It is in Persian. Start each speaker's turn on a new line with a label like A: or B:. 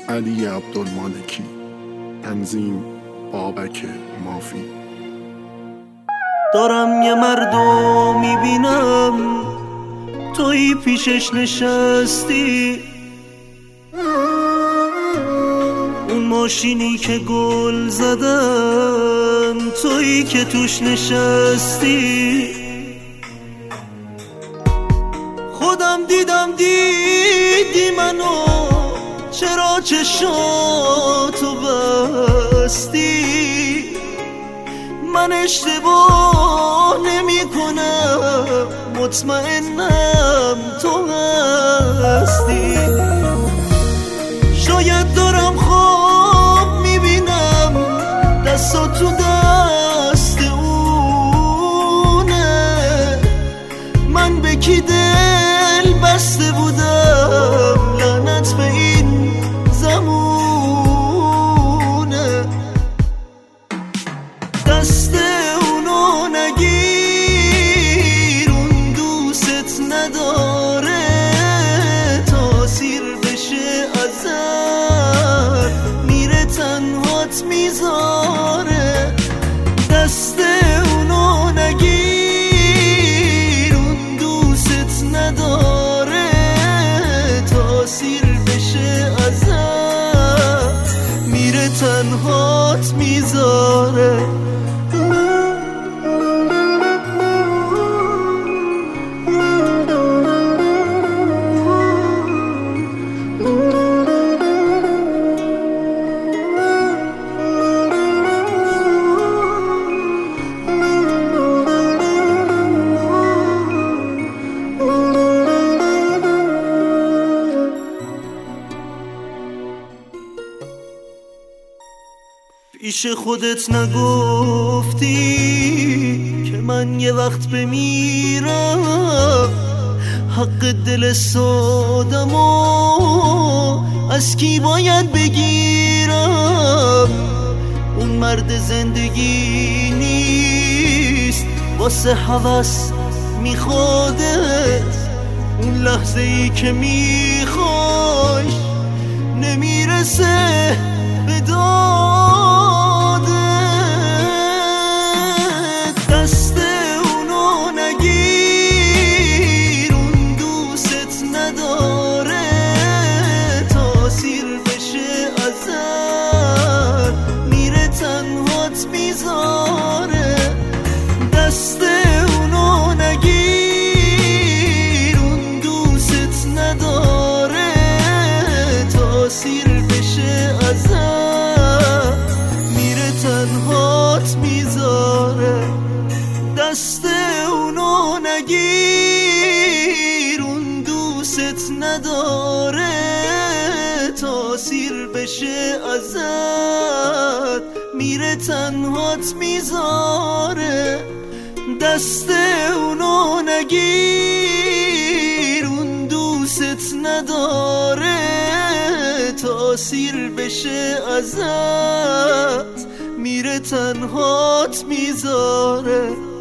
A: علی عبدالمالکی. تنظیم بابک مافی.
B: دارم یه مردو میبینم توی پیشش نشستی، اون ماشینی که گل زدن توی که توش نشستی. خودم دیدی منو، چرا چشاتو بستی؟ من اشتباه نمی کنم، مطمئنم تو هستی. شاید دارم خواب میبینم دستا تو دست اونه، من به کی دل بسته بودم، لعنت به این زمونه. دست اونو نگیر، اون دوست نداره، تاثیر بشه ازت میره تنهات میذاره. دست اونو نگیر، اون دوست نداره، تاثیر بشه ازت میره تنهات میذاره. پیش خودت نگفتی که من یه وقت بمیرم، حق دل سادمو از کی باید بگیرم؟ اون مرد زندگی نیست، واسه هوس میخوادت، اون لحظه ای که میخوایش نمیرسه به دادت. دست اونو نگیر، اون دوست نداره، تاثیر بشه ازت میره تنهات میذاره. دست اونو نگیر، اون دوست نداره، تاثیر بشه ازت میره تنهات میذاره. دست اونو نگیر، اون دوست نداره، تاثیر بشه ازت میره تنهات میذاره. دست اونو نگیر، اون دوست نداره، تاثیر بشه ازت میره تنهات میذاره.